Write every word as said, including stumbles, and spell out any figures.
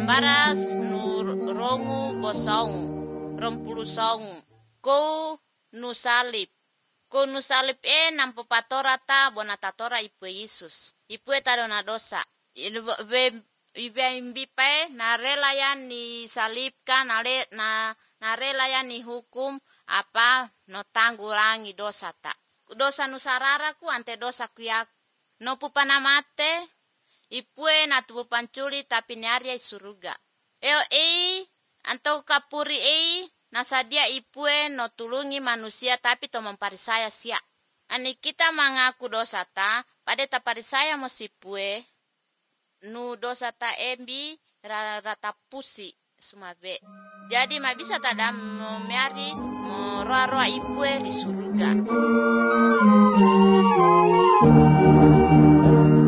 gambaras nu rongu bosongu rompulu songu ko nu salib ko nu salib e nampo patora ta bona tatora ipu Yesus ipu ta dona dosa ibe imbi pae na rela ya ni salibkan na na na rela ya ni hukum apa no tanggulangi dosa ta dosa nu sarara ku ante dosa ku ya no pupana mate ipue na tubu panculi tapi niaria suruga eo e antau kapuri e nasadia ipue no tulungi manusia tapi to memparisaya sia ani kita mengaku dosa ta pada ta parisaya mosipue nu dosa ta embi rata pusi sumabe jadi ma bisa tada mo meari mo roa roa ipue di suruga.